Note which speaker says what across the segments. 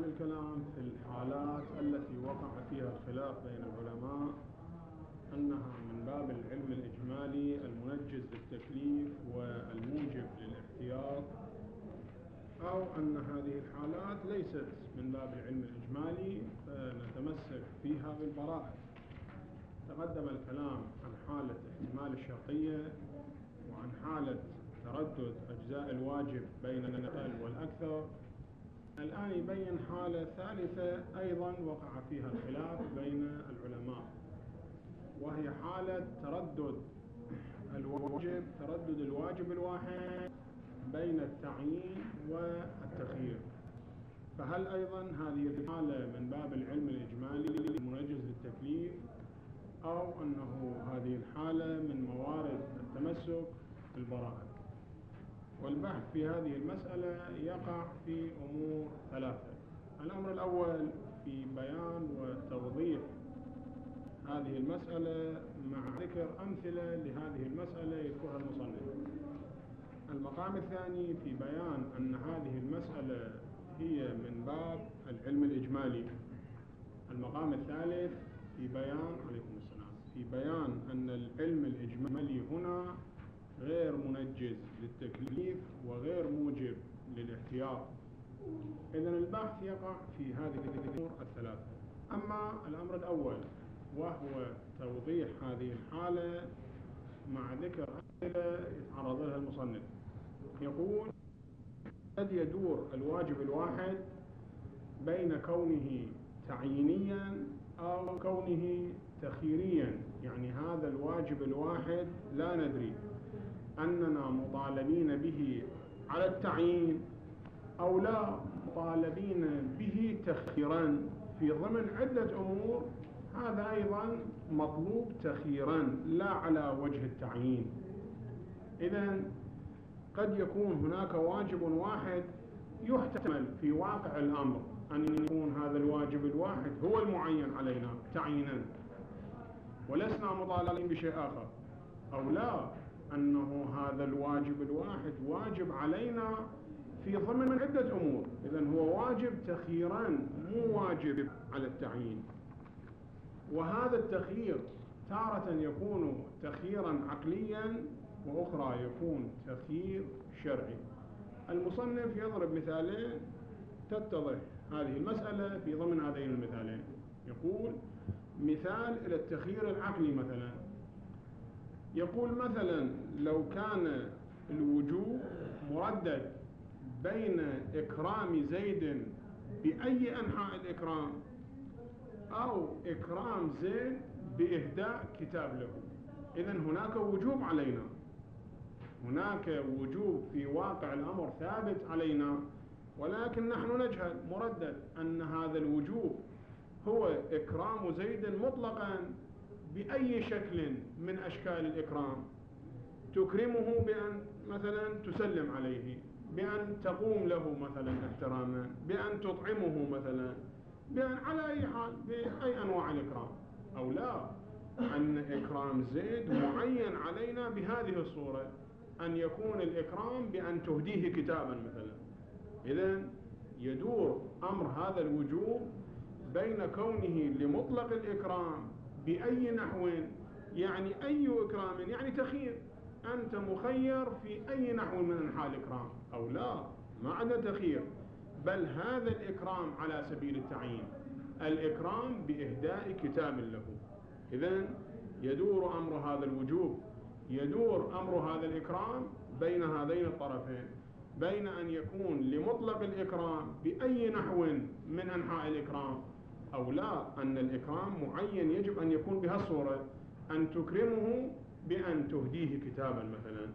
Speaker 1: الكلام في الحالات التي وقع فيها الخلاف بين العلماء أنها من باب العلم الإجمالي المنجز للتكليف والموجب للاحتياط، أو أن هذه الحالات ليست من باب العلم الإجمالي فنتمسك فيها بالبراءة. تقدم الكلام عن حالة احتمال الشرطية وعن حالة تردد أجزاء الواجب بين الأقل والأكثر. الآن يبين حالة ثالثة أيضا وقع فيها الخلاف بين العلماء، وهي حالة تردد الواجب الواحد بين التعيين والتخيير. فهل أيضا هذه الحالة من باب العلم الإجمالي المنجز للتكليف، أو أنه هذه الحالة من موارد التمسك بالبراءة؟ والبحث في هذه المسألة يقع في أمور ثلاثة. الأمر الأول في بيان وتوضيح هذه المسألة مع ذكر أمثلة لهذه المسألة يذكرها المصنف. المقام الثاني في بيان أن هذه المسألة هي من باب العلم الإجمالي. المقام الثالث في بيان في بيان أن العلم الإجمالي هنا غير منجز للتكليف وغير موجب للاحتياط. إذن البحث يقع في هذه الأمور الثلاثة. أما الأمر الأول وهو توضيح هذه الحالة مع ذكر أمثلة يتعرض لها المصنف، يقول: قد يدور الواجب الواحد بين كونه تعيينيا أو كونه تخييريا. يعني هذا الواجب الواحد لا ندري أننا مطالبين به على التعيين أو لا مطالبين به تخييرا في ضمن عدة أمور. هذا أيضا مطلوب تخييرا لا على وجه التعيين. إذن قد يكون هناك واجب واحد يحتمل في واقع الأمر أن يكون هذا الواجب الواحد هو المعين علينا تعيينا ولسنا مطالبين بشيء آخر، أو لا أنه هذا الواجب الواحد واجب علينا في ضمن عدة أمور. إذن هو واجب تخييرا مو واجب على التعيين. وهذا التخيير تارة يكون تخييرا عقليا وأخرى يكون تخيير شرعي. المصنف يضرب مثالين تتضح هذه المسألة في ضمن هذين المثالين. يقول مثال إلى التخيير العقلي مثلا، يقول مثلا لو كان الوجوب مردد بين إكرام زيد بأي أنحاء الإكرام أو إكرام زيد بإهداء كتاب له. إذن هناك وجوب علينا، هناك وجوب في واقع الأمر ثابت علينا، ولكن نحن نجهل مردد أن هذا الوجوب هو إكرام زيد مطلقا بأي شكل من أشكال الإكرام. تكرمه بأن مثلا تسلم عليه، بأن تقوم له مثلا احتراما، بأن تطعمه مثلا، بأن على أي حال بأي أنواع الإكرام. أو لا، أن إكرام زيد معين علينا بهذه الصورة، أن يكون الإكرام بأن تهديه كتابا مثلا. إذن يدور أمر هذا الوجوب بين كونه لمطلق الإكرام بأي نحو، يعني أي إكرام يعني تخيير، أنت مخير في أي نحو من أنحاء الإكرام، أو لا ما عدا تخيير، بل هذا الإكرام على سبيل التعيين، الإكرام بإهداء كتاب له. إذن يدور أمر هذا الوجوب، يدور أمر هذا الإكرام بين هذين الطرفين، بين أن يكون لمطلق الإكرام بأي نحو من أنحاء الإكرام، أو لا أن الإكرام معين يجب أن يكون بهالصورة، أن تكرمه بأن تهديه كتابا مثلا.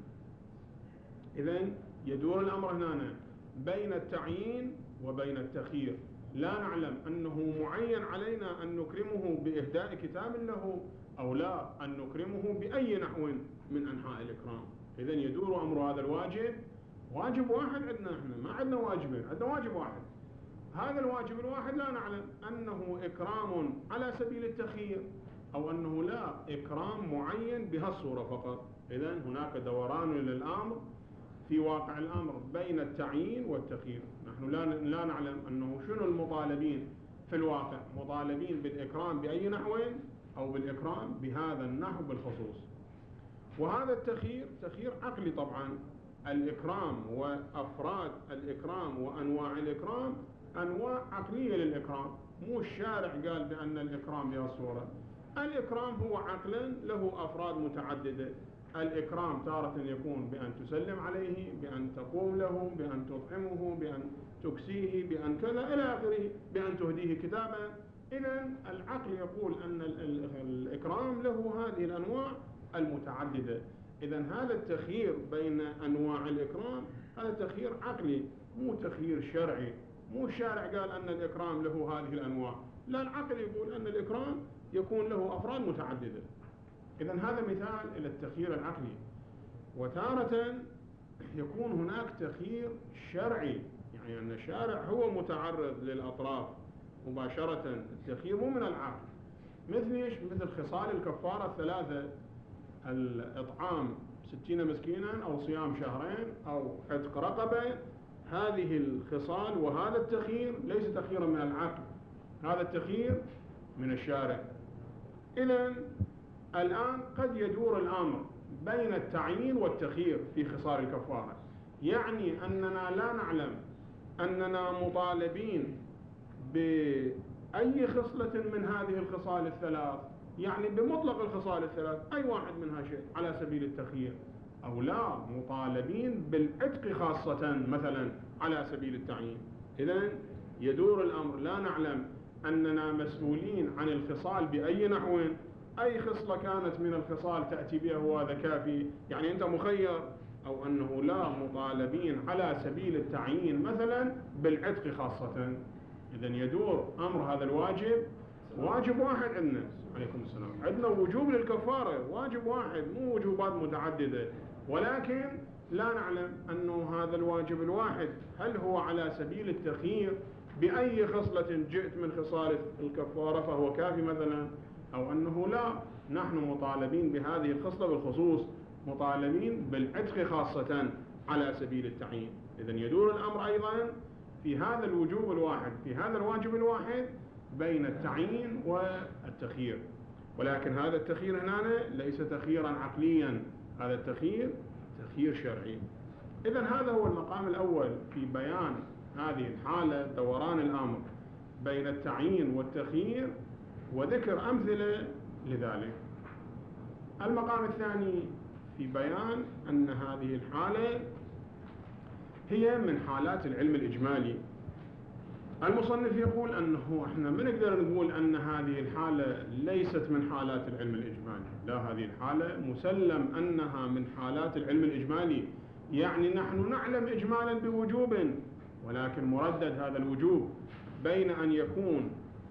Speaker 1: إذن يدور الأمر هنا بين التعيين وبين التخيير. لا نعلم أنه معين علينا أن نكرمه بإهداء كتاب له، أو لا أن نكرمه بأي نحو من أنحاء الإكرام. إذن يدور أمر هذا الواجب، واجب واحد عندنا، احنا ما عندنا واجبين، عندنا واجب واحد. هذا الواجب الواحد لا نعلم أنه إكرام على سبيل التخيير أو أنه لا إكرام معين بهالصورة فقط. إذن هناك دوران للأمر في واقع الأمر بين التعيين والتخيير. نحن لا نعلم أنه شنو المطالبين في الواقع، مطالبين بالإكرام بأي نحو أو بالإكرام بهذا النحو بالخصوص. وهذا التخيير تخيير عقلي طبعا. الإكرام وأفراد الإكرام وأنواع الإكرام أنواع عقلية للإكرام، مو الشارع قال بأن الإكرام بهالصورة. الإكرام هو عقلا له أفراد متعددة. الإكرام تارة يكون بأن تسلم عليه، بأن تقوم له، بأن تطعمه، بأن تكسيه، بأن كذا إلى آخره، بأن تهديه كتابا. إذا العقل يقول أن الإكرام له هذه الأنواع المتعددة. إذا هذا التخيير بين أنواع الإكرام هذا تخيير عقلي، مو تخيير شرعي. مو الشارع قال أن الإكرام له هذه الأنواع، لا، العقل يقول أن الإكرام يكون له أفراد متعددة. إذا هذا مثال إلى التخيير العقلي. وتارة يكون هناك تخيير شرعي، يعني أن الشارع هو متعرض للأطراف مباشرة. التخيير مو من العقل. مثل إيش؟ مثل خصال الكفارة الثلاثة: الإطعام 60 مسكينا، أو صيام شهرين، أو عتق رقبة. هذه الخصال وهذا التخيير ليس تخييرا من العقل، هذا التخيير من الشارع. إذن الآن قد يدور الأمر بين التعيين والتخيير في خصال الكفارة، يعني أننا لا نعلم أننا مطالبين بأي خصلة من هذه الخصال الثلاث، يعني بمطلق الخصال الثلاث أي واحد منها شيء على سبيل التخيير، أو لا مطالبين بالعتق خاصة مثلا على سبيل التعيين. إذن يدور الأمر لا نعلم أننا مسؤولين عن الخصال بأي نحو، أي خصلة كانت من الخصال تأتي بها وهذا كافي، يعني أنت مخير، أو أنه لا مطالبين على سبيل التعيين مثلا بالعتق خاصة. إذن يدور أمر هذا الواجب، واجب واحد عندنا، عليكم السلام، عندنا وجوب للكفارة واجب واحد، مو وجوبات متعددة، ولكن لا نعلم أنه هذا الواجب الواحد هل هو على سبيل التخيير بأي خصلة جئت من خصال الكفارة فهو كافي مثلا، أو أنه لا، نحن مطالبين بهذه الخصلة بالخصوص، مطالبين بالعتق خاصة على سبيل التعيين. إذن يدور الأمر أيضا في هذا الوجوب الواحد، في هذا الواجب الواحد، بين التعيين والتخيير. ولكن هذا التخيير هنا ليس تخييرا عقليا، هذا التخيير تخيير شرعي. إذن هذا هو المقام الأول في بيان هذه الحالة، دوران الأمر بين التعيين والتخيير، وذكر أمثلة لذلك. المقام الثاني في بيان أن هذه الحالة هي من حالات العلم الإجمالي. المصنف يقول أنه إحنا ما نقدر نقول أن هذه الحالة ليست من حالات العلم الإجمالي، لا، هذه الحالة مسلم أنها من حالات العلم الإجمالي، يعني نحن نعلم إجمالا بوجوب، ولكن مردد هذا الوجوب بين أن يكون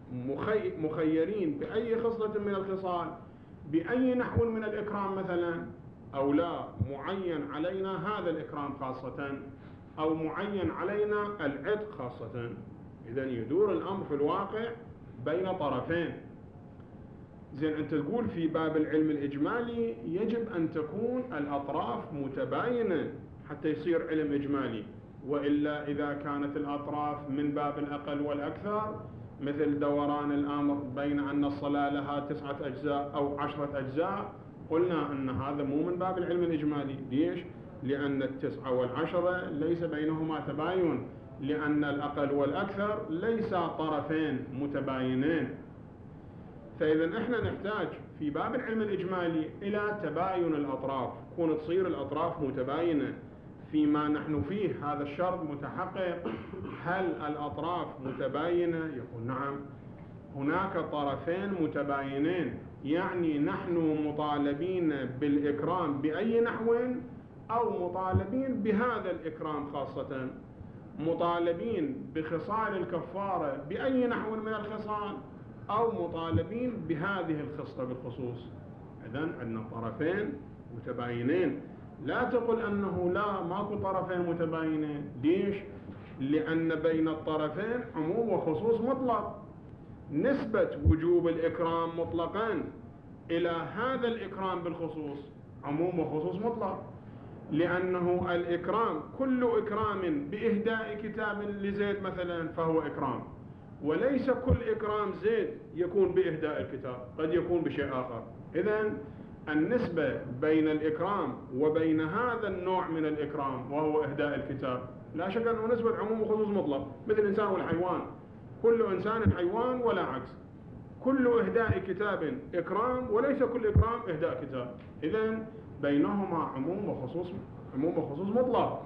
Speaker 1: مخيرين بأي خصلة من الخصال بأي نحو من الإكرام مثلا، أو لا، معين علينا هذا الإكرام خاصة، أو معين علينا العتق خاصة. إذن يدور الأمر في الواقع بين طرفين. زين، أنت تقول في باب العلم الإجمالي يجب أن تكون الأطراف متباينة حتى يصير علم إجمالي، وإلا إذا كانت الأطراف من باب الأقل والأكثر، مثل دوران الأمر بين أن الصلاة لها 9 أجزاء أو 10 أجزاء، قلنا أن هذا مو من باب العلم الإجمالي. ليش؟ لأن 9 و10 ليس بينهما تباين، لأن الأقل والأكثر ليس طرفين متباينين. فإذا إحنا نحتاج في باب العلم الإجمالي إلى تباين الأطراف، كون تصير الأطراف متباينة فيما نحن فيه، هذا الشرط متحقق. هل الأطراف متباينة؟ يقول نعم، هناك طرفين متباينين، يعني نحن مطالبين بالإكرام بأي نحو، أو مطالبين بهذا الإكرام خاصة، مطالبين بخصال الكفارة بأي نحو من الخصال، أو مطالبين بهذه الخصلة بالخصوص. إذن عندنا طرفين متباينين. لا تقل أنه لا، ماكو طرفين متباينين. ليش؟ لأن بين الطرفين عموم وخصوص مطلق. نسبة وجوب الإكرام مطلقا إلى هذا الإكرام بالخصوص عموم وخصوص مطلق. لأنه الإكرام كل إكرام بإهداء كتاب لزيد مثلا فهو إكرام، وليس كل إكرام زيد يكون بإهداء الكتاب، قد يكون بشيء آخر. إذن النسبة بين الإكرام وبين هذا النوع من الإكرام وهو إهداء الكتاب لا شك أنه نسبة عموم وخصوص مطلق، مثل الإنسان والحيوان، كل إنسان حيوان ولا عكس، كل إهداء كتاب إكرام وليس كل إكرام إهداء كتاب. إذن بينهما عموم وخصوص مطلق.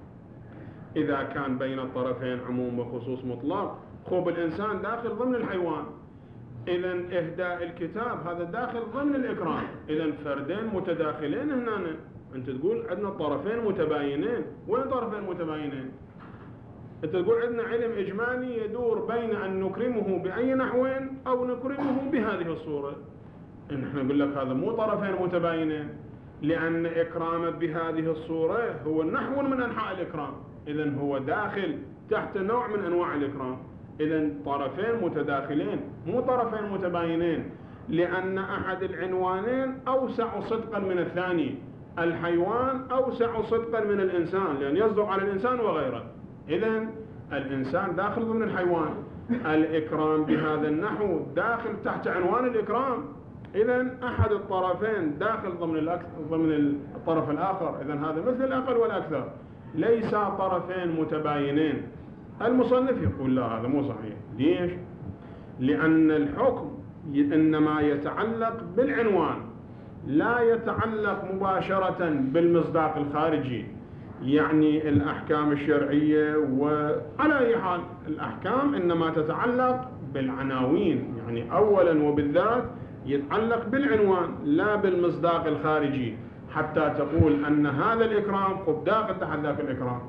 Speaker 1: إذا كان بين الطرفين عموم وخصوص مطلق، خب الإنسان داخل ضمن الحيوان، إذن إهداء الكتاب هذا داخل ضمن الإكرام. إذن فردين متداخلين هنا، أنت تقول عندنا طرفين متباينين، وين طرفين متباينين؟ أنت تقول عندنا علم إجمالي يدور بين أن نكرمه بأي نحو أو نكرمه بهذه الصورة. نحن نقول لك هذا مو طرفين متباينين، لأن إكرامه بهذه الصورة هو نحو من أنحاء الإكرام، إذن هو داخل تحت نوع من أنواع الإكرام. إذن طرفين متداخلين مو طرفين متباينين، لأن أحد العنوانين أوسع صدقا من الثاني. الحيوان أوسع صدقا من الإنسان لأن يصدق على الإنسان وغيره. إذن الإنسان داخل ضمن الحيوان، الإكرام بهذا النحو داخل تحت عنوان الإكرام. إذن أحد الطرفين داخل ضمن الطرف الآخر. إذن هذا مثل الأقل والأكثر، ليس طرفين متباينين. المصنف يقول لا هذا مو صحيح. ليش؟ لأن الحكم إنما يتعلق بالعنوان، لا يتعلق مباشرة بالمصداق الخارجي. يعني الأحكام الشرعية وعلى أي حال الأحكام إنما تتعلق بالعناوين، يعني أولا وبالذات يتعلق بالعنوان لا بالمصداق الخارجي، حتى تقول أن هذا الإكرام قد داخل تحت ذاك الإكرام.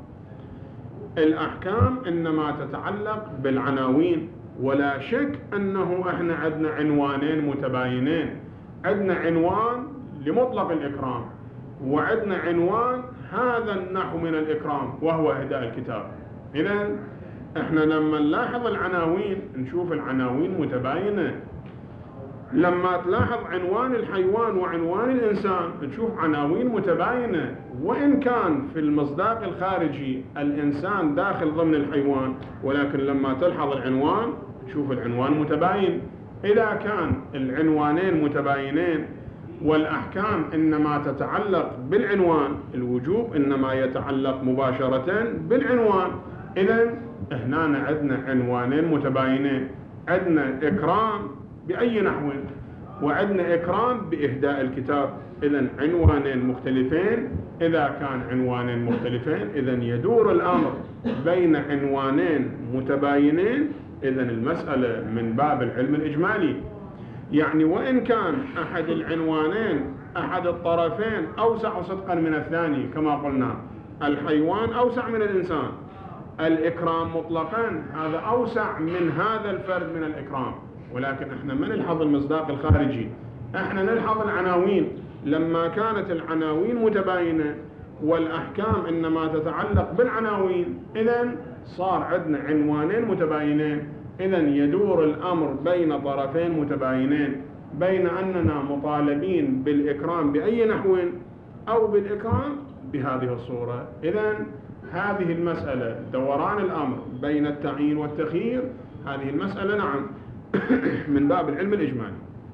Speaker 1: الأحكام إنما تتعلق بالعناوين، ولا شك أنه إحنا عندنا عنوانين متباينين، عندنا عنوان لمطلق الإكرام وعندنا عنوان هذا النحو من الإكرام وهو إهداء الكتاب. إذن إحنا لما نلاحظ العناوين نشوف العناوين متباينة. لما تلاحظ عنوان الحيوان وعنوان الإنسان تشوف عناوين متباينة، وإن كان في المصداق الخارجي الإنسان داخل ضمن الحيوان، ولكن لما تلحظ العنوان تشوف العنوان متباين. إذا كان العنوانين متباينين والأحكام إنما تتعلق بالعنوان، الوجوب إنما يتعلق مباشرة بالعنوان. إذن هنا عندنا عنوانين متباينين، عندنا إكرام بأي نحو وعندنا إكرام بإهداء الكتاب. إذن عنوانين مختلفين. إذا كان عنوانين مختلفين إذن يدور الأمر بين عنوانين متباينين. إذن المسألة من باب العلم الإجمالي، يعني وإن كان أحد العنوانين أحد الطرفين أوسع صدقا من الثاني، كما قلنا الحيوان أوسع من الإنسان، الإكرام مطلقا هذا أوسع من هذا الفرد من الإكرام، ولكن احنا ما نلحظ المصداق الخارجي، احنا نلحظ العناوين. لما كانت العناوين متباينة والأحكام إنما تتعلق بالعناوين، إذن صار عندنا عنوانين متباينين. إذن يدور الأمر بين طرفين متباينين، بين أننا مطالبين بالإكرام بأي نحو أو بالإكرام بهذه الصورة. إذن هذه المسألة دوران الأمر بين التعيين والتخيير، هذه المسألة نعم من باب العلم الإجمالي.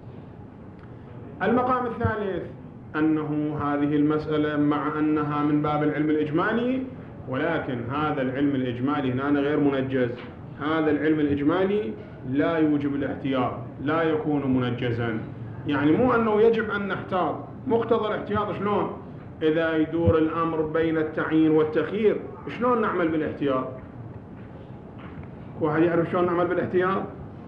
Speaker 1: المقام الثالث أنه هذه المسألة مع أنها من باب العلم الإجمالي، ولكن هذا العلم الإجمالي هنا غير منجز. هذا العلم الإجمالي لا يوجب الاحتياط، لا يكون منجزا. يعني مو أنه يجب أن نحتاط، مقتضى الاحتياط شلون؟ إذا يدور الأمر بين التعيين والتخيير شلون نعمل بالاحتياط؟ واحد يعرف شلون نعمل بالاحتياط؟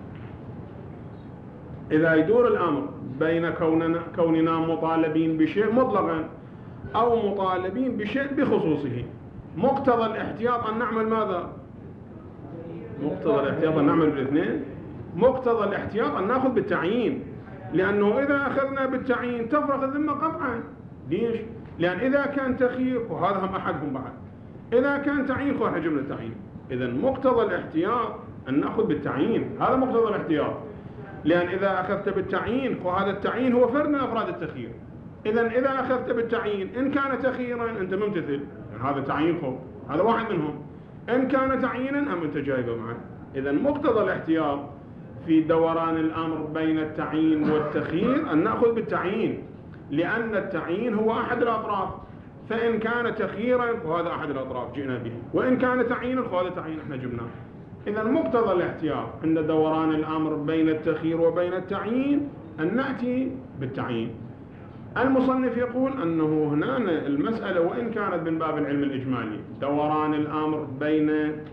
Speaker 1: إذا يدور الأمر بين كوننا مطالبين بشيء مطلقا أو مطالبين بشيء بخصوصه، مقتضى الاحتياط أن نعمل ماذا؟ مقتضى الاحتياط أن نعمل بالاثنين. مقتضى الاحتياط أن نأخذ بالتعيين، لأنه إذا أخذنا بالتعيين تفرغ الذمة قطعا. ليش؟ لأن إذا كان تخيير وهذا هم أحدهم بعد، إذا كان تعيين خرج من التعيين. إذن مقتضى الاحتياط أن نأخذ بالتعيين، هذا مقتضى الاحتياط. لأن إذا أخذت بالتعيين وهذا التعيين هو فرد من أفراد التخيير، إذا أخذت بالتعيين إن كان تخييرا أنت ممتثل، يعني هذا تعيين خب، هذا واحد منهم. إن كان تعيينا أم أنت جايبه معه. إذا مقتضى الاحتياط في دوران الأمر بين التعيين والتخيير أن نأخذ بالتعيين، لأن التعيين هو أحد الأطراف، فإن كان تخييرا فهذا أحد الأطراف جئنا به، وإن كان تعيينا فهذا تعيين إحنا جبناه. إذا مقتضى الاحتياط عند دوران الأمر بين التخيير وبين التعيين أن نأتي بالتعيين. المصنف يقول أنه هنا المسألة وإن كانت من باب العلم الإجمالي، دوران الأمر بين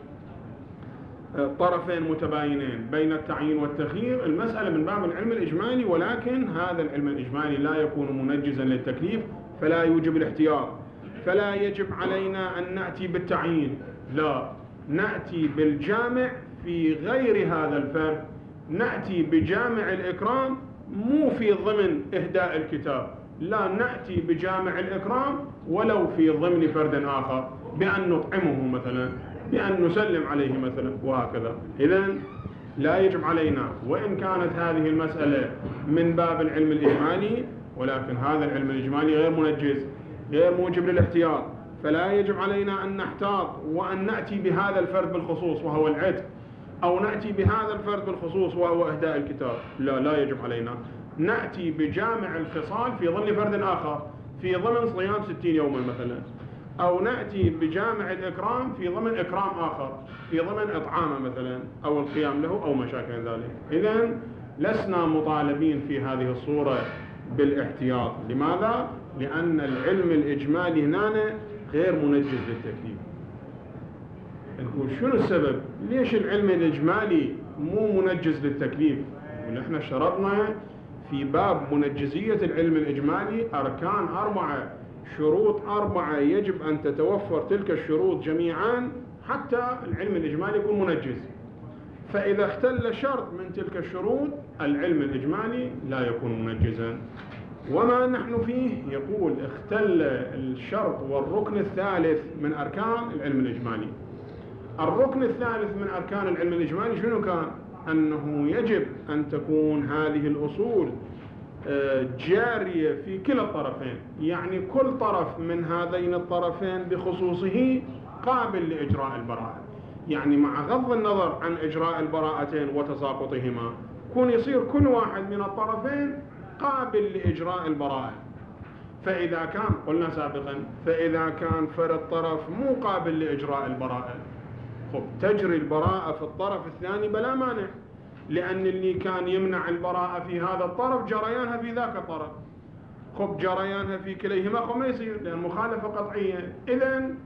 Speaker 1: طرفين متباينين بين التعيين والتخيير، المسألة من باب العلم الإجمالي، ولكن هذا العلم الإجمالي لا يكون منجزا للتكليف فلا يوجب الاحتياط، فلا يجب علينا أن نأتي بالتعيين، لا، نأتي بالجامع في غير هذا الفرد، نأتي بجامع الإكرام مو في ضمن إهداء الكتاب، لا، نأتي بجامع الإكرام ولو في ضمن فرد آخر، بأن نطعمه مثلا، بأن نسلم عليه مثلا، وهكذا. إذن لا يجب علينا، وإن كانت هذه المسألة من باب العلم الإجمالي، ولكن هذا العلم الإجمالي غير منجز، غير موجب للاحتياط، فلا يجب علينا أن نحتاط وأن نأتي بهذا الفرد بالخصوص وهو العتق، أو نأتي بهذا الفرد بالخصوص وهو إهداء الكتاب، لا يجب علينا. نأتي بجامع الخصال في ضمن فرد آخر، في ضمن صيام 60 يوما مثلا، أو نأتي بجامع الإكرام في ضمن إكرام آخر، في ضمن إطعامه مثلا، أو القيام له أو ما شابه ذلك. إذن لسنا مطالبين في هذه الصورة بالاحتياط. لماذا؟ لأن العلم الإجمالي هنا غير منجز للتكليف. نقول شنو السبب؟ ليش العلم الإجمالي مو منجز للتكليف؟ ونحن شرطنا في باب منجزية العلم الإجمالي أركان 4، شروط 4 يجب أن تتوفر تلك الشروط جميعا حتى العلم الإجمالي يكون منجز. فإذا اختل شرط من تلك الشروط العلم الإجمالي لا يكون منجزا. وما نحن فيه يقول اختل الشرط والركن الثالث من أركان العلم الإجمالي. الركن الثالث من أركان العلم الإجمالي شنو كان؟ أنه يجب أن تكون هذه الأصول جارية في كلا الطرفين، يعني كل طرف من هذين الطرفين بخصوصه قابل لإجراء البراءة، يعني مع غض النظر عن إجراء البراءتين وتساقطهما يكون يصير كل واحد من الطرفين قابل لإجراء البراءة. فإذا كان قلنا سابقا، فإذا كان فرد طرف مو قابل لإجراء البراءة، تجري البراءة في الطرف الثاني بلا مانع، لأن اللي كان يمنع البراءة في هذا الطرف جريانها في ذاك الطرف، جريانها في كليهما ما يصير، لأن مخالفة قطعية. إذن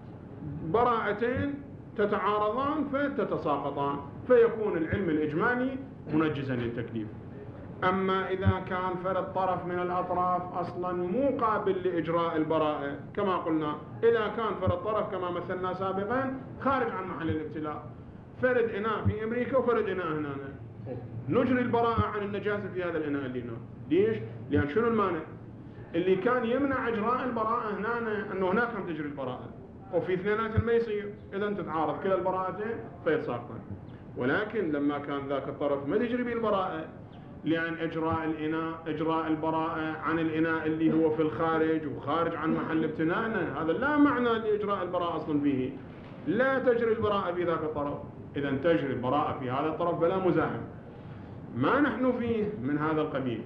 Speaker 1: براءتين تتعارضان فتتساقطان، فيكون العلم الإجمالي منجزا للتكليف. أما إذا كان فرد طرف من الأطراف أصلا مو قابل لإجراء البراءة، كما قلنا إذا كان فرد طرف كما مثلنا سابقا خارج عن محل الابتلاء، فرد إناء في أمريكا وفرد إناء هنا، نجري البراءة عن النجاسة في هذا الإناء اللي هنا. ليش؟ لأن شنو المانع؟ اللي كان يمنع إجراء البراءة هنا أنه هناك هم تجري البراءة، وفي اثنينات ما يصير، إذا تتعارض كلا البراءتين فيتساقطن. ولكن لما كان ذاك الطرف ما تجري به البراءة، لأن إجراء البراءة عن الإناء اللي هو في الخارج وخارج عن محل ابتنائنا، هذا لا معنى لإجراء البراءة أصلا فيه، لا تجري البراءة في ذاك الطرف، إذا تجري البراءة في هذا الطرف بلا مزاحم. ما نحن فيه من هذا القبيل،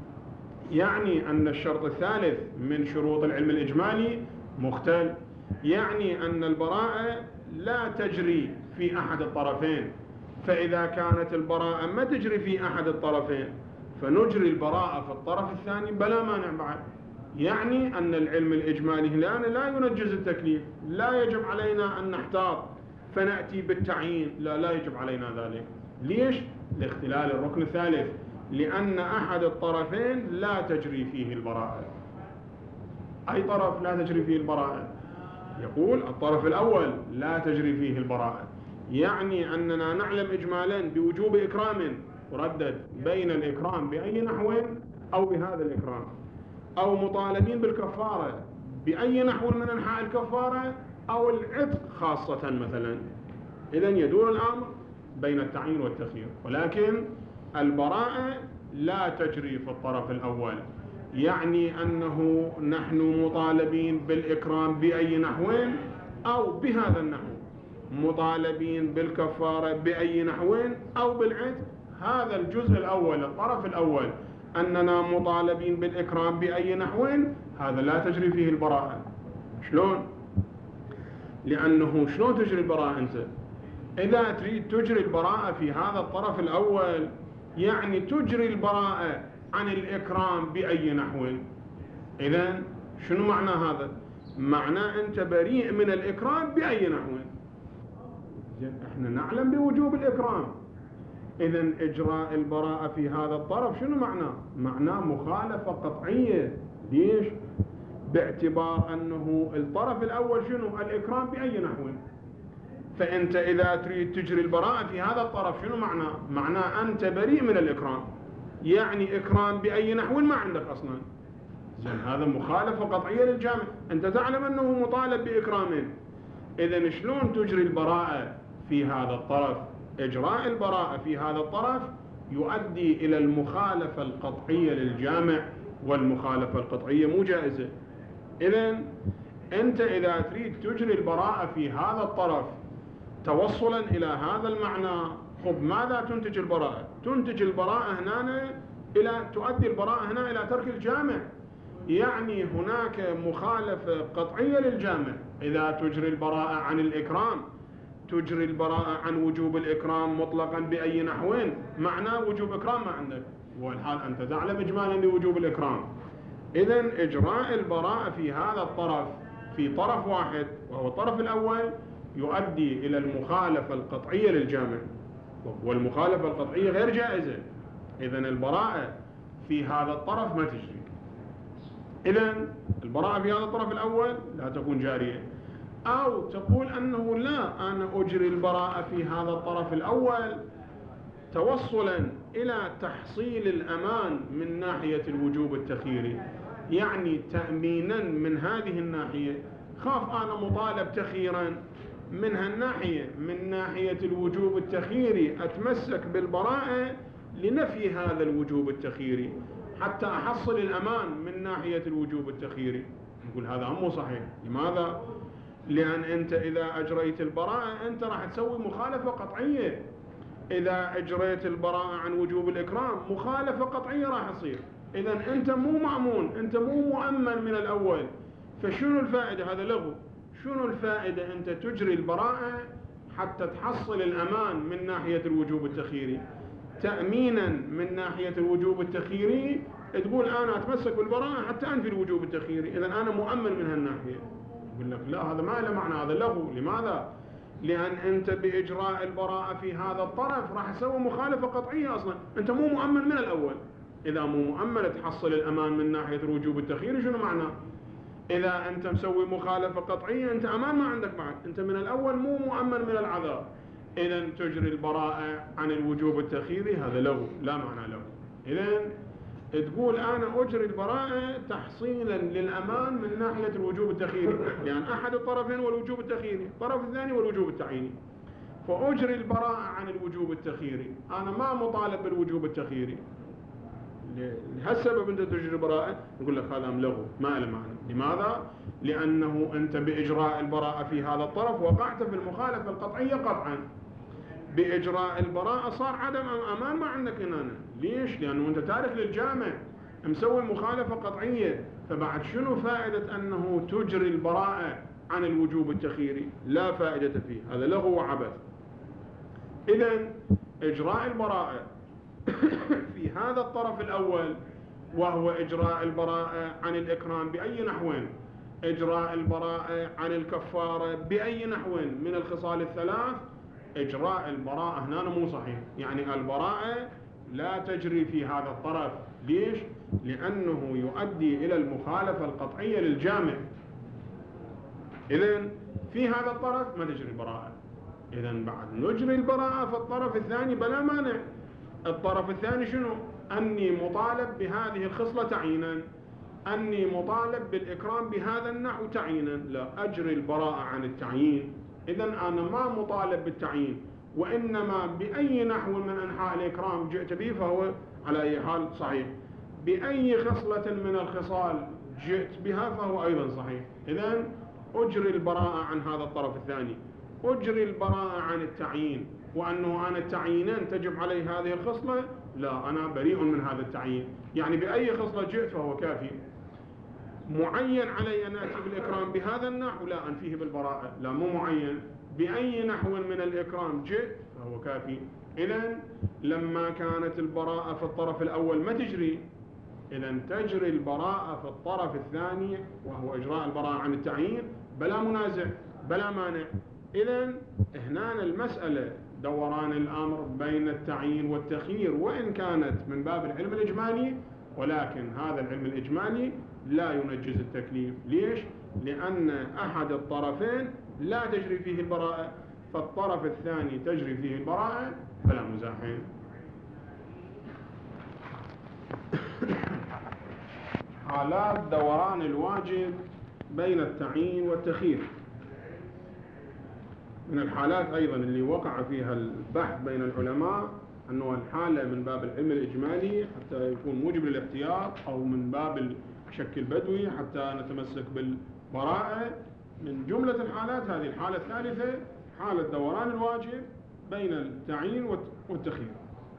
Speaker 1: يعني أن الشرط الثالث من شروط العلم الإجمالي مختل، يعني أن البراءة لا تجري في أحد الطرفين، فإذا كانت البراءة ما تجري في أحد الطرفين فنجري البراءة في الطرف الثاني بلا مانع بعد. يعني أن العلم الإجمالي الآن لا ينجز التكليف، لا يجب علينا أن نحتاط فنأتي بالتعيين، لا يجب علينا ذلك. ليش؟ لاختلال الركن الثالث، لأن أحد الطرفين لا تجري فيه البراءة. أي طرف لا تجري فيه البراءة؟ يقول الطرف الأول لا تجري فيه البراءة، يعني أننا نعلم إجمالا بوجوب إكرام، وردد بين الإكرام بأي نحو أو بهذا الإكرام، أو مطالبين بالكفارة بأي نحو من أنحاء الكفارة أو العتق خاصة مثلا. إذن يدور الأمر بين التعيين والتخيير، ولكن البراءة لا تجري في الطرف الأول، يعني أنه نحن مطالبين بالإكرام بأي نحو أو بهذا النحو، مطالبين بالكفارة بأي نحو أو بالعتق. هذا الجزء الأول، الطرف الأول، أننا مطالبين بالإكرام بأي نحو، هذا لا تجري فيه البراءة. شلون؟ لأنه شلون تجري البراءة أنت؟ إذا تريد تجري البراءة في هذا الطرف الأول، يعني تجري البراءة عن الإكرام بأي نحو. إذن شنو معنى هذا؟ معناه أنت بريء من الإكرام بأي نحو. احنا نعلم بوجوب الإكرام، إذن إجراء البراءة في هذا الطرف شنو معناه؟ معناه مخالفة قطعية. ليش؟ باعتبار أنه الطرف الأول شنو؟ الإكرام بأي نحو. فأنت إذا تريد تجري البراءة في هذا الطرف شنو معناه؟ معناه أنت بريء من الإكرام، يعني إكرام بأي نحو ما عندك أصلا. زين، هذا مخالفة قطعية للجامع، أنت تعلم أنه مطالب بإكرامه. إذن شلون تجري البراءة في هذا الطرف؟ إجراء البراءة في هذا الطرف يؤدي إلى المخالفة القطعية للجامع، والمخالفة القطعية مو جائزة. إذن أنت إذا تريد تجري البراءة في هذا الطرف توصلا إلى هذا المعنى، خب ماذا تنتج البراءة؟ تنتج البراءة هنا إلى تؤدي البراءة هنا إلى ترك الجامع، يعني هناك مخالفة قطعية للجامع. إذا تجري البراءة عن الإكرام، تجري البراءة عن وجوب الإكرام مطلقا بأي نحوين، معناه وجوب إكرام ما عندك، والحال أنت تعلم إجمالا لوجوب الإكرام. إذن إجراء البراءة في هذا الطرف في طرف واحد وهو الطرف الأول يؤدي إلى المخالفة القطعية للجامع، والمخالفة القطعية غير جائزة. إذن البراءة في هذا الطرف ما تجري. إذن البراءة في هذا الطرف الأول لا تكون جارية. أو تقول أنه لا، أنا أجري البراءة في هذا الطرف الأول توصلا إلى تحصيل الأمان من ناحية الوجوب التخييري، يعني تأمينا من هذه الناحية. خاف أنا مطالب تخييرا من هالناحية، من ناحية الوجوب التخييري أتمسك بالبراءة لنفي هذا الوجوب التخييري حتى أحصل الأمان من ناحية الوجوب التخييري. نقول هذا مو صحيح. لماذا؟ لأن أنت إذا أجريت البراءة أنت راح تسوي مخالفة قطعية. إذا أجريت البراءة عن وجوب الإكرام مخالفة قطعية راح تصير. إذن أنت مو مأمون، أنت مو مؤمن من الأول. فشنو الفائدة؟ هذا لغو. شنو الفائدة أنت تجري البراءة حتى تحصل الأمان من ناحية الوجوب التخييري، تأمينا من ناحية الوجوب التخييري، تقول أنا أتمسك بالبراءة حتى أنفي الوجوب التخييري، إذن أنا مؤمن من هالناحية. يقول لك لا، هذا ما له معنى، هذا لغو. لماذا؟ لأن أنت بإجراء البراءة في هذا الطرف راح تسوي مخالفة قطعية أصلا، أنت مو مؤمن من الأول. إذا مو مؤمن تحصل الأمان من ناحية الوجوب التخييري شنو معنى؟ إذا أنت مسوي مخالفة قطعية أنت أمان ما عندك بعد، أنت من الأول مو مؤمن من العذاب. إذن تجري البراءة عن الوجوب التخييري هذا لغو، لا معنى له. إذن تقول أنا أجري البراءة تحصيلا للأمان من ناحية الوجوب التخييري، لأن أحد الطرفين هو الوجوب التخييري، الطرف الثاني هو الوجوب التعييني. فأجري البراءة عن الوجوب التخييري، أنا ما مطالب بالوجوب التخييري. لهالسبب أنت تجري البراءة، نقول لك هذا لغو ما له معنى. لماذا؟ لأنه أنت بإجراء البراءة في هذا الطرف وقعت في المخالفة القطعية قطعا. بإجراء البراءة صار عدم أمان ما عندك هنا. ليش؟ لأنه أنت تارك للجامع، مسوي مخالفة قطعية. فبعد شنو فائدة أنه تجري البراءة عن الوجوب التخييري؟ لا فائدة فيه، هذا لغو وعبث. إذن إجراء البراءة في هذا الطرف الأول وهو إجراء البراءة عن الإكرام بأي نحو، إجراء البراءة عن الكفارة بأي نحو من الخصال الثلاث، إجراء البراءة هنا مو صحيح. يعني البراءة لا تجري في هذا الطرف. ليش؟ لأنه يؤدي إلى المخالفة القطعية للجامع. إذن في هذا الطرف ما تجري البراءة. إذن بعد نجري البراءة في الطرف الثاني بلا مانع. الطرف الثاني شنو؟ أني مطالب بهذه الخصلة تعيينا، أني مطالب بالإكرام بهذا النحو تعيينا، لا أجري البراءة عن التعيين. إذن أنا ما مطالب بالتعيين، وإنما بأي نحو من أنحاء الإكرام جئت به فهو على أي حال صحيح. بأي خصلة من الخصال جئت بها فهو أيضا صحيح. إذن أجري البراءة عن هذا الطرف الثاني، أجري البراءة عن التعيين، وأنه أنا التعيينين تجب علي هذه الخصلة، لا، أنا بريء من هذا التعيين. يعني بأي خصلة جئت فهو كافي. معين علي أن أتي بالإكرام بهذا النحو، لا، أنفيه بالبراءة، لا، مو معين، بأي نحو من الإكرام جئت فهو كافي. إذن لما كانت البراءة في الطرف الأول ما تجري، إذن تجري البراءة في الطرف الثاني، وهو إجراء البراءة عن التعيين، بلا منازع بلا مانع. إذن هنا المسألة دوران الأمر بين التعيين والتخيير، وإن كانت من باب العلم الإجمالي، ولكن هذا العلم الإجمالي لا ينجز التكليف. ليش؟ لأن أحد الطرفين لا تجري فيه البراءة، فالطرف الثاني تجري فيه البراءة، فلا مزاحين. حالات دوران الواجب بين التعيين والتخيير. من الحالات أيضا اللي وقع فيها البحث بين العلماء أنه الحالة من باب العلم الإجمالي حتى يكون موجب للاحتياط، أو من باب الشك البدوي حتى نتمسك بالبراءة. من جملة الحالات هذه الحالة الثالثة، حالة دوران الواجب بين التعيين والتخيير.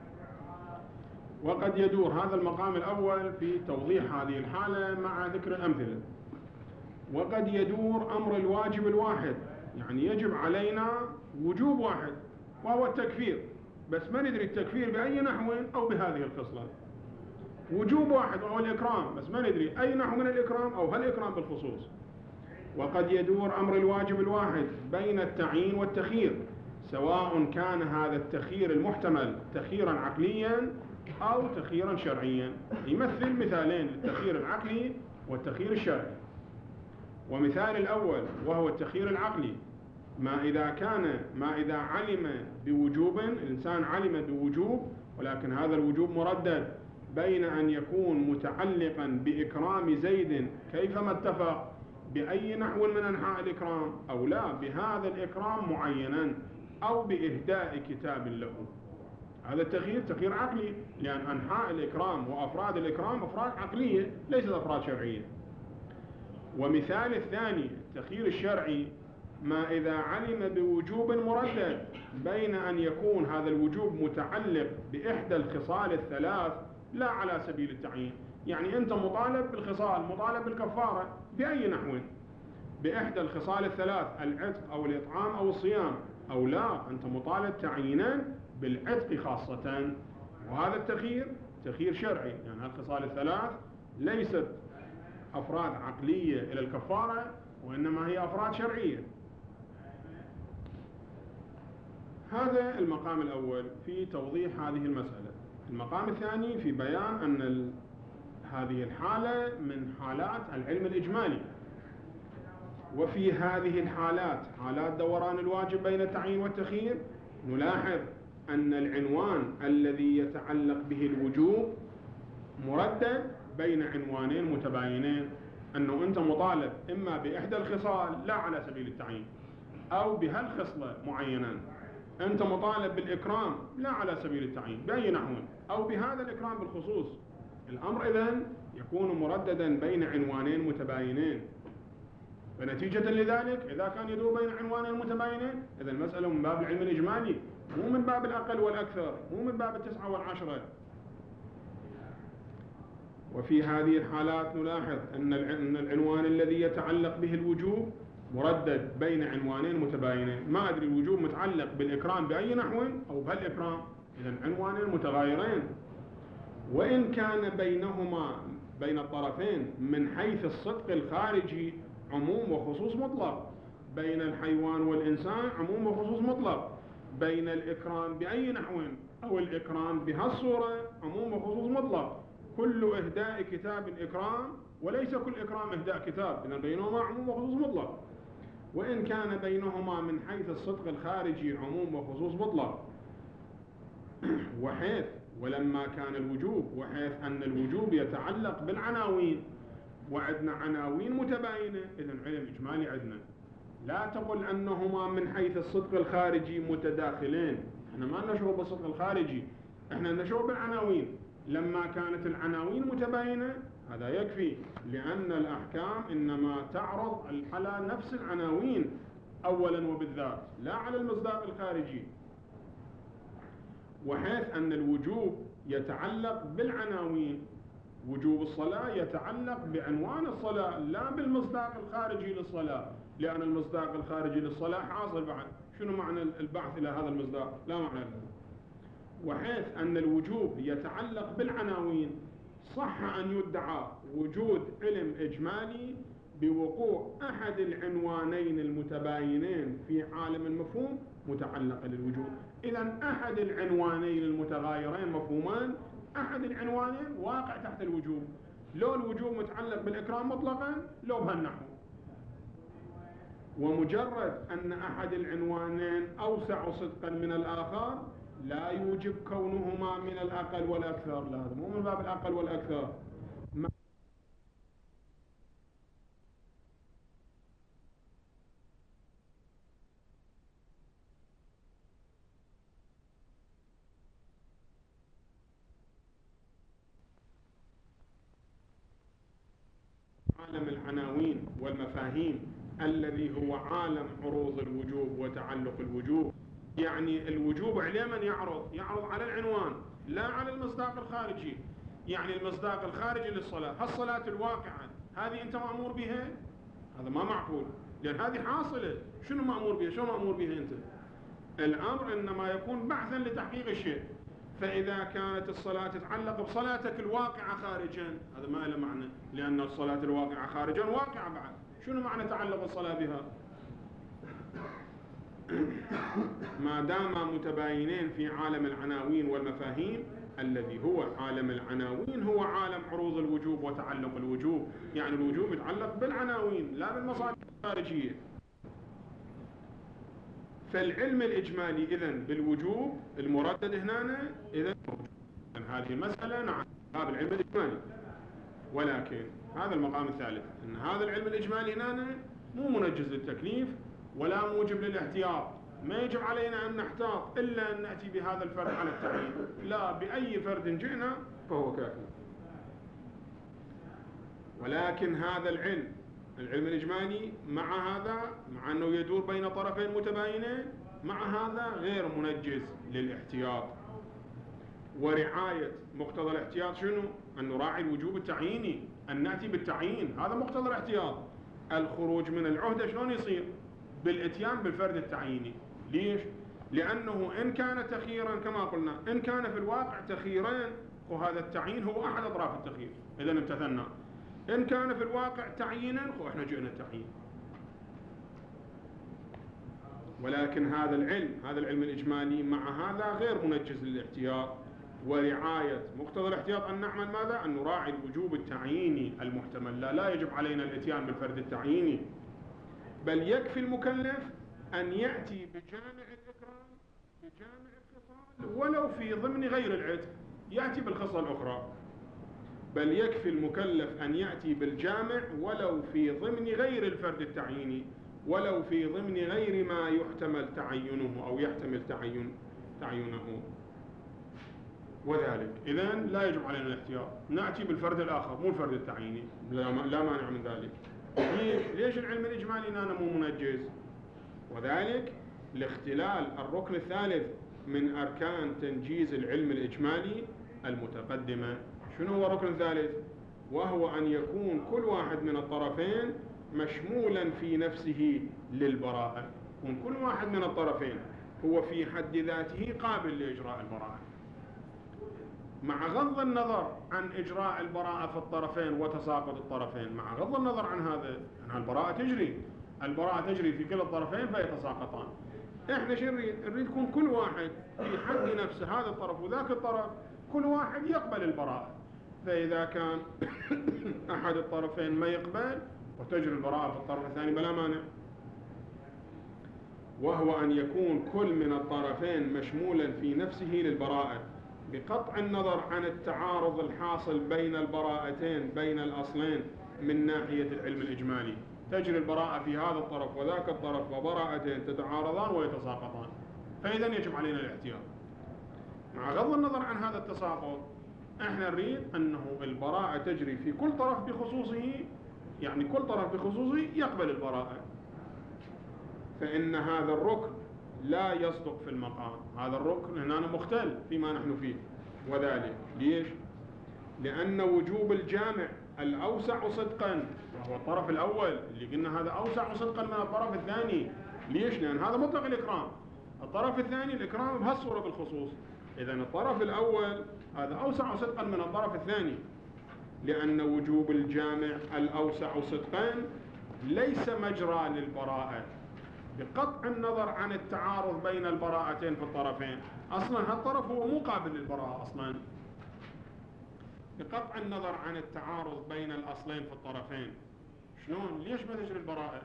Speaker 1: وقد يدور هذا المقام الأول في توضيح هذه الحالة مع ذكر الأمثلة. وقد يدور أمر الواجب الواحد، يعني يجب علينا وجوب واحد وهو التكفير، بس ما ندري التكفير بأي نحو أو بهذه الخصلة. وجوب واحد وهو الإكرام، بس ما ندري أي نحو من الإكرام أو هل الإكرام بالخصوص. وقد يدور أمر الواجب الواحد بين التعيين والتخيير، سواء كان هذا التخيير المحتمل تخييرا عقليا أو تخييرا شرعيا. يمثل مثالين للتخيير العقلي والتخيير الشرعي. ومثال الأول وهو التخيير العقلي، ما إذا علم بوجوب، الإنسان علم بوجوب، ولكن هذا الوجوب مردد بين أن يكون متعلقا بإكرام زيد كيفما اتفق بأي نحو من أنحاء الإكرام، أو لا، بهذا الإكرام معينا، أو بإهداء كتاب له. هذا التخيير تخيير عقلي، لأن أنحاء الإكرام وأفراد الإكرام أفراد عقلية ليست أفراد شرعية. ومثال الثاني التخيير الشرعي، ما إذا علم بوجوب مردد بين أن يكون هذا الوجوب متعلق بإحدى الخصال الثلاث لا على سبيل التعيين. يعني أنت مطالب بالخصال، مطالب بالكفارة بأي نحو، بإحدى الخصال الثلاث، العتق أو الإطعام أو الصيام، أو لا، أنت مطالب تعيينا بالعتق خاصة. وهذا التخيير تخيير شرعي، يعني الخصال الثلاث ليست أفراد عقلية إلى الكفارة، وإنما هي أفراد شرعية. هذا المقام الأول في توضيح هذه المسألة. المقام الثاني في بيان أن هذه الحالة من حالات العلم الإجمالي. وفي هذه الحالات، حالات دوران الواجب بين التعيين والتخيير، نلاحظ أن العنوان الذي يتعلق به الوجوب مردد بين عنوانين متباينين، أنه أنت مطالب إما بإحدى الخصال لا على سبيل التعيين، أو بهالخصلة معينة. أنت مطالب بالإكرام لا على سبيل التعيين بأي نحو، أو بهذا الإكرام بالخصوص. الأمر إذن يكون مرددا بين عنوانين متباينين. فنتيجة لذلك إذا كان يدور بين عنوانين متباينين، إذا المسألة من باب العلم الإجمالي، مو من باب الأقل والأكثر، مو من باب 9 و10. وفي هذه الحالات نلاحظ أن العنوان الذي يتعلق به الوجوب مردد بين عنوانين متباينين. ما أدري الوجوب متعلق بالإكرام بأي نحو أو بهالإكرام، إذن عنوانين متغايرين. وإن كان بينهما بين الطرفين من حيث الصدق الخارجي عموم وخصوص مطلق، بين الحيوان والإنسان عموم وخصوص مطلق، بين الإكرام بأي نحو أو الإكرام بهالصورة عموم وخصوص مطلق. كل إهداء كتاب إكرام، وليس كل إكرام إهداء كتاب، إذن بينهما عموم وخصوص مطلق. وإن كان بينهما من حيث الصدق الخارجي عموم وخصوص مطلق، وحيث ولما كان الوجوب، وحيث أن الوجوب يتعلق بالعناوين، وعندنا عناوين متباينة، إذن علم إجمالي عندنا. لا تقل أنهما من حيث الصدق الخارجي متداخلين، احنا ما نشعر بالصدق الخارجي، احنا نشعر بالعناوين. لما كانت العناوين متباينة هذا يكفي، لأن الأحكام إنما تعرض على نفس العناوين أولا وبالذات، لا على المصداق الخارجي، وحيث أن الوجوب يتعلق بالعناوين، وجوب الصلاة يتعلق بعنوان الصلاة لا بالمصداق الخارجي للصلاة، لأن المصداق الخارجي للصلاة حاصل بعد. شنو معنى البعث إلى هذا المصداق؟ لا معنى له. وحيث أن الوجوب يتعلق بالعناوين، صح أن يدعى وجود علم إجمالي بوقوع أحد العنوانين المتباينين في عالم المفهوم متعلقة للوجوب. إذن أحد العنوانين المتغايرين مفهومان، أحد العنوانين واقع تحت الوجوب، لو الوجوب متعلق بالإكرام مطلقا لو بهالنحو، ومجرد أن أحد العنوانين أوسع صدقا من الآخر لا يوجب كونهما من الأقل والأكثر، لا هذا مو من باب الأقل والأكثر. عالم العناوين والمفاهيم الذي هو عالم عروض الوجوب وتعلق الوجوب، يعني الوجوب عليه من يعرض على العنوان لا على المصداق الخارجي. يعني المصداق الخارجي للصلاة، الصلاة الواقعة هذه أنت مأمور بها؟ هذا ما معقول، لأن هذه حاصلة. شنو مأمور بها؟ شو مأمور بها أنت؟ الأمر إنما يكون بعثا لتحقيق الشيء. فإذا كانت الصلاة تتعلق بصلاتك الواقعة خارجا هذا ما له معنى، لأن الصلاة الواقعة خارجا واقعة بعد. شنو معنى تعلق الصلاة بها؟ ما دام متباينين في عالم العناوين والمفاهيم الذي هو عالم العناوين هو عالم عروض الوجوب وتعلق الوجوب، يعني الوجوب يتعلق بالعناوين لا بالمصادر الخارجية. فالعلم الإجمالي إذن بالوجوب المردد هنا إذن هذه المسألة نعم باب العلم الإجمالي، ولكن هذا المقام الثالث أن هذا العلم الإجمالي هنا مو منجز للتكليف ولا موجب للاحتياط. ما يجب علينا أن نحتاط إلا أن نأتي بهذا الفرد على التعيين، لا بأي فرد جئنا فهو كافي. ولكن هذا العلم الإجمالي مع هذا، مع أنه يدور بين طرفين متباينين، مع هذا غير منجز للاحتياط ورعاية مقتضى الاحتياط. شنو؟ أن نراعي الوجوب التعييني، أن نأتي بالتعيين، هذا مقتضى الاحتياط. الخروج من العهدة شلون يصير؟ بالاتيان بالفرد التعييني. ليش؟ لأنه إن كان تخييرا كما قلنا، إن كان في الواقع تخييرين وهذا التعيين هو أحد أطراف التخيير، إذا امتثلنا. إن كان في الواقع تعيينا وإحنا جئنا التعيين. ولكن هذا العلم الإجمالي مع هذا غير منجز للاحتياط ورعاية مقتضى الاحتياط. أن نعمل ماذا؟ أن نراعي الوجوب التعييني المحتمل، لا يجب علينا الاتيان بالفرد التعييني، بل يكفي المكلف أن يأتي بجامع الإكرام بجامع الخصال ولو في ضمن غير العتق، يأتي بالخصلة الأخرى. بل يكفي المكلف أن يأتي بالجامع ولو في ضمن غير الفرد التعييني، ولو في ضمن غير ما يحتمل تعينه أو يحتمل تعينه. وذلك إذن لا يجب علينا الاحتياط، نأتي بالفرد الآخر مو الفرد التعييني، لا مانع من ذلك. ليش العلم الإجمالي هنا مو منجز؟ وذلك لاختلال الركن الثالث من أركان تنجيز العلم الإجمالي المتقدمة. شنو هو الركن الثالث؟ وهو أن يكون كل واحد من الطرفين مشمولا في نفسه للبراءة، يكون كل واحد من الطرفين هو في حد ذاته قابل لإجراء البراءة، مع غض النظر عن إجراء البراءة في الطرفين وتساقط الطرفين. مع غض النظر عن هذا، أن البراءة تجري في كلا الطرفين فيتساقطان. إحنا شو نريد يكون كل واحد في حد نفسه، هذا الطرف وذاك الطرف كل واحد يقبل البراءة. فإذا كان أحد الطرفين ما يقبل وتجري البراءة في الطرف الثاني بلا مانع. وهو أن يكون كل من الطرفين مشمولا في نفسه للبراءة، بقطع النظر عن التعارض الحاصل بين البراءتين بين الأصلين من ناحية العلم الإجمالي. تجري البراءة في هذا الطرف وذاك الطرف وبراءتين تتعارضان ويتساقطان، فإذا يجب علينا الاحتياط. مع غض النظر عن هذا التساقط احنا نريد أنه البراءة تجري في كل طرف بخصوصه، يعني كل طرف بخصوصه يقبل البراءة، فإن هذا الركن لا يصدق في المقام. هذا الركن هنا مختل فيما نحن فيه، وذلك ليش؟ لأن وجوب الجامع الأوسع صدقا، وهو الطرف الأول اللي قلنا هذا أوسع صدقا من الطرف الثاني. ليش؟ لأن هذا مطلق الإكرام، الطرف الثاني الإكرام بهالصورة بالخصوص. إذن الطرف الأول هذا أوسع صدقا من الطرف الثاني، لأن وجوب الجامع الأوسع صدقا ليس مجرى للبراءة، بقطع النظر عن التعارض بين البراءتين في الطرفين. أصلا هالطرف هو مو قابل للبراءة أصلا، بقطع النظر عن التعارض بين الأصلين في الطرفين. شلون؟ ليش ما تجري البراءة؟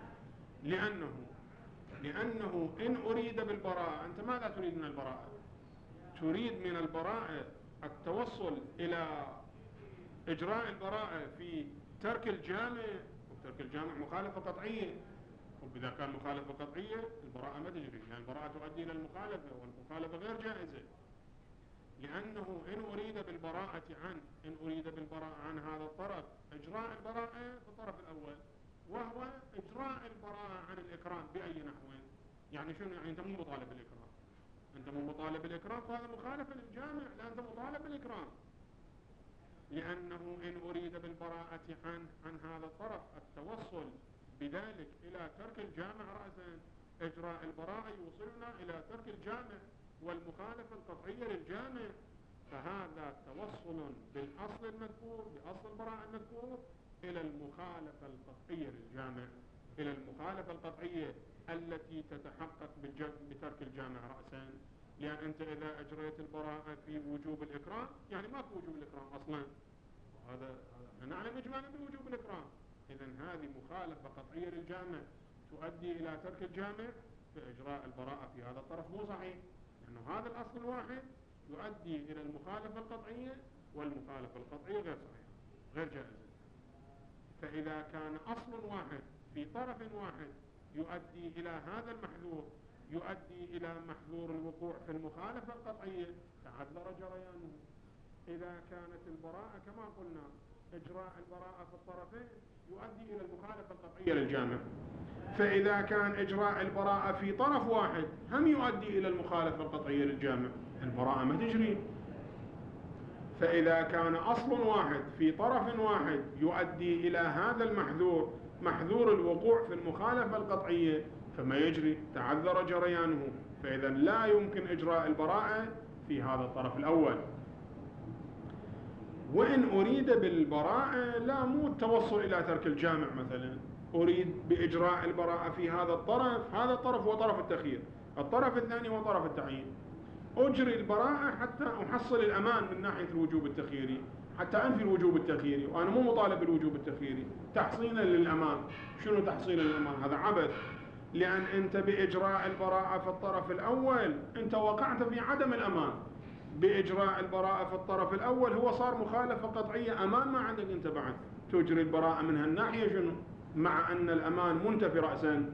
Speaker 1: لأنه إن أريد بالبراءة، أنت ماذا تريد من البراءة؟ تريد من البراءة التوصل إلى إجراء البراءة في ترك الجامع، وترك الجامع مخالفة قطعية، وإذا كان مخالفة قطعية البراءة ما تجري، يعني البراءة تؤدي إلى المخالفة، والمخالفة غير جائزة. لأنه إن أريد بالبراءة عن هذا الطرف إجراء البراءة في الطرف الأول، وهو إجراء البراءة عن الإكرام بأي نحو. يعني شنو؟ يعني أنت مو مطالب بالإكرام، أنت مو مطالب بالإكرام، فهذا مخالفة للجامع، لا أنت مطالب بالإكرام. لأنه إن أريد بالبراءة عن هذا الطرف التوصل بذلك إلى ترك الجامع رأسا، إجراء البراءة يوصلنا إلى ترك الجامع والمخالفة القطعية للجامع، فهذا توصل بالأصل المذكور، بأصل البراءة المذكور، إلى المخالفة القطعية للجامع، إلى المخالفة القطعية التي تتحقق بترك الجامع رأسا. لأن أنت إذا أجريت البراءة في وجوب الإكرام، يعني ماكو وجوب الإكرام أصلا، هذا نعلم إجمالا بوجوب الإكرام. إذن هذه مخالفة قطعية للجامع تؤدي إلى ترك الجامع، فإجراء البراءة في هذا الطرف مو صحيح، لأنه هذا الأصل الواحد يؤدي إلى المخالفة القطعية، والمخالفة القطعية غير صحيحة غير جائزة. فإذا كان أصل واحد في طرف واحد يؤدي إلى هذا المحذور، يؤدي إلى محذور الوقوع في المخالفة القطعية، تعذر جريانه. إذا كانت البراءة كما قلنا إجراء البراءة في الطرفين يؤدي إلى المخالفة القطعية للجامع، فإذا كان إجراء البراءة في طرف واحد هم يؤدي إلى المخالفة القطعية للجامع، البراءة ما تجري. فإذا كان أصل واحد في طرف واحد يؤدي إلى هذا المحذور، محذور الوقوع في المخالفة القطعية، فما يجري، تعذر جريانه. فإذا لا يمكن إجراء البراءة في هذا الطرف الأول. وإن أريد بالبراءة لا مو التوصل إلى ترك الجامع مثلا، أريد بإجراء البراءة في هذا الطرف، هذا الطرف هو طرف التخيير، الطرف الثاني هو طرف التعيين. أجري البراءة حتى أحصل الأمان من ناحية الوجوب التخييري، حتى أنفي الوجوب التخييري، وأنا مو مطالب بالوجوب التخييري، تحصيلا للأمان. شنو تحصيلا للأمان؟ هذا عبث، لأن أنت بإجراء البراءة في الطرف الأول أنت وقعت في عدم الأمان. بإجراء البراءة في الطرف الأول هو صار مخالفة قطعية، أمان ما عندك أنت بعد تجري البراءة من هالناحية شنو؟ مع أن الأمان منتفي رأسا.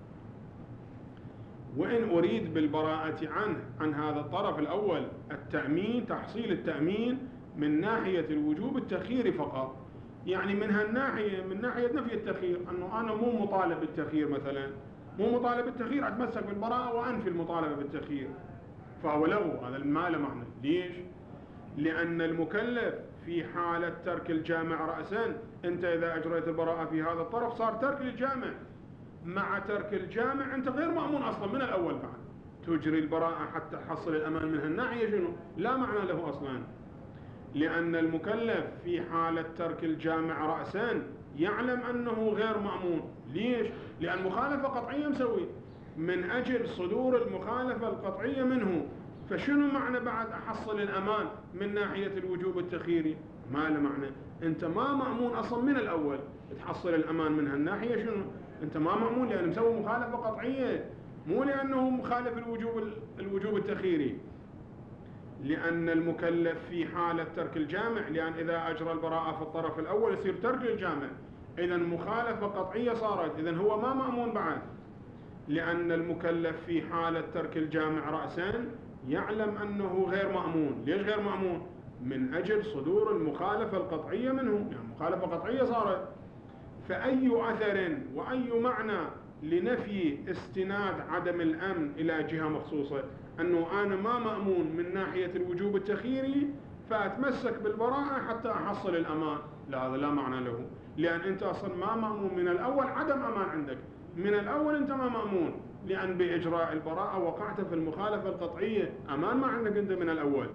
Speaker 1: وإن أريد بالبراءة عن هذا الطرف الأول التأمين، تحصيل التأمين من ناحية الوجوب التخييري فقط، يعني من هالناحية، من ناحية نفي التخيير، أنه أنا مو مطالب بالتخيير مثلا، مو مطالب بالتخيير، أتمسك بالبراءة وأنفي المطالبة بالتخيير، فهو له هذا ما له معنى. ليش؟ لأن المكلف في حالة ترك الجامع رأسا، أنت إذا أجريت البراءة في هذا الطرف صار ترك للجامع، مع ترك الجامع أنت غير مأمون أصلا من الأول بعد، تجري البراءة حتى تحصل الأمان من هالناحية شنو؟ لا معنى له أصلا. لأن المكلف في حالة ترك الجامع رأسا يعلم أنه غير مأمون. ليش؟ لأن مخالفة قطعية مسوي، من أجل صدور المخالفة القطعية منه، فشنو معنى بعد أحصل الأمان من ناحية الوجوب التخييري؟ ما له معنى، أنت ما مأمون أصلا من الأول، تحصل الأمان من هالناحية شنو؟ أنت ما مأمون لأن مسوي مخالفة قطعية، مو لأنه مخالف الوجوب التخييري. لأن المكلف في حالة ترك الجامع، لأن إذا أجرى البراءة في الطرف الأول يصير ترك للجامع، إذا مخالفة قطعية صارت، إذا هو ما مأمون بعد. لأن المكلف في حالة ترك الجامع رأسا يعلم أنه غير مأمون. ليش غير مأمون؟ من أجل صدور المخالفة القطعية منه، يعني مخالفة قطعية صارت. فأي أثر وأي معنى لنفي استناد عدم الأمن إلى جهة مخصوصة، أنه أنا ما مأمون من ناحية الوجوب التخييري فأتمسك بالبراءة حتى أحصل الأمان، لا، هذا لا معنى له، لأن أنت أصلا ما مأمون من الأول، عدم أمان عندك من الأول، أنت ما مأمون، لأن بإجراء البراءة وقعت في المخالفة القطعية، أمان ما عندك أنت من الأول.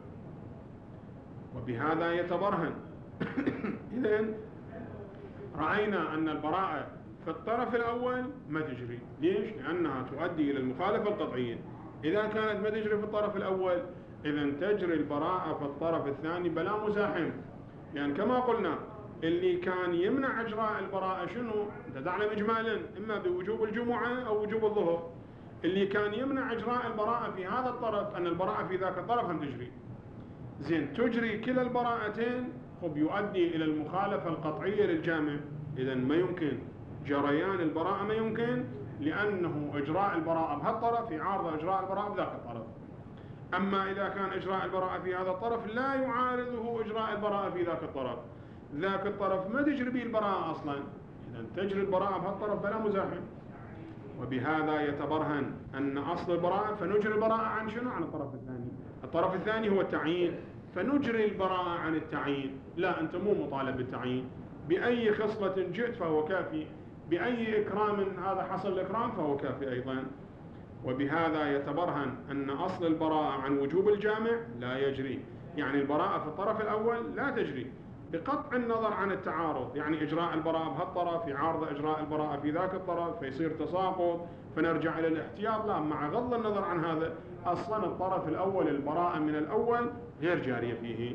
Speaker 1: وبهذا يتبرهن إذن رأينا أن البراءة في الطرف الأول ما تجري. ليش؟ لأنها تؤدي إلى المخالفة القطعية. إذا كانت ما تجري في الطرف الأول، إذن تجري البراءة في الطرف الثاني بلا مزاحم. يعني كما قلنا، اللي كان يمنع إجراء البراءة شنو؟ أنت تعلم إجمالا إما بوجوب الجمعة أو وجوب الظهر. اللي كان يمنع إجراء البراءة في هذا الطرف أن البراءة في ذاك الطرف هم تجري. زين، تجري كلا البراءتين، خب يؤدي إلى المخالفة القطعية للجامع. إذن ما يمكن جريان البراءة، ما يمكن، لأنه إجراء البراءة بهالطرف يعارض إجراء البراءة بذاك الطرف. أما إذا كان إجراء البراءة في هذا الطرف لا يعارضه إجراء البراءة في ذاك الطرف، ذاك الطرف ما تجري به البراءة أصلا، إذن تجري البراءة بهالطرف بلا مزاحم. وبهذا يتبرهن أن أصل البراءة، فنجري البراءة عن شنو؟ عن الطرف الثاني. الطرف الثاني هو التعيين، فنجري البراءة عن التعيين. لا، أنت مو مطالب بالتعيين، بأي خصلة جئت فهو كافي، بأي إكرام هذا حصل الإكرام فهو كافي أيضا. وبهذا يتبرهن أن أصل البراءة عن وجوب الجامع لا يجري، يعني البراءة في الطرف الأول لا تجري بقطع النظر عن التعارض، يعني إجراء البراءة بهالطرف يعارض إجراء البراءة في ذاك الطرف فيصير تساقط فنرجع إلى الاحتياط. لا، مع غض النظر عن هذا، أصلا الطرف الأول البراءة من الأول غير جارية فيه،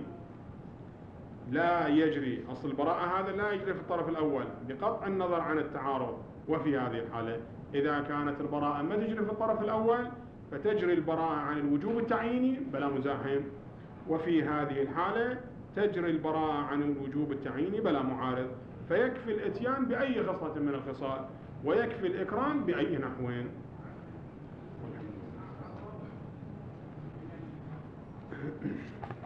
Speaker 1: لا يجري أصل البراءة هذا لا يجري في الطرف الأول بقطع النظر عن التعارض. وفي هذه الحالة إذا كانت البراءة ما تجري في الطرف الأول، فتجري البراءة عن الوجوب التعييني بلا مزاحم. وفي هذه الحالة تجري البراءة عن الوجوب التعييني بلا معارض، فيكفي الإتيان بأي خصلة من الخصال، ويكفي الإكرام بأي نحو.